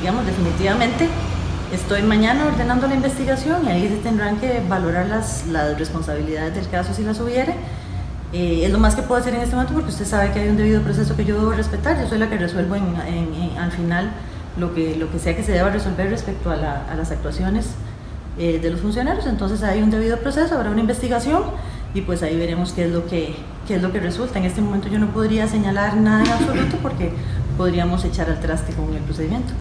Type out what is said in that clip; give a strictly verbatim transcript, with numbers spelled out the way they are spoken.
digamos, definitivamente estoy mañana ordenando la investigación y ahí se tendrán que valorar las, las responsabilidades del caso si las hubiere. Eh, es lo más que puedo hacer en este momento porque usted sabe que hay un debido proceso que yo debo respetar. Yo soy la que resuelvo en, en, en, al final lo que, lo que sea que se deba resolver respecto a, la, a las actuaciones eh, de los funcionarios. Entonces hay un debido proceso, habrá una investigación y pues ahí veremos qué es lo que, qué es lo que resulta. En este momento yo no podría señalar nada en absoluto porque podríamos echar al traste con el procedimiento.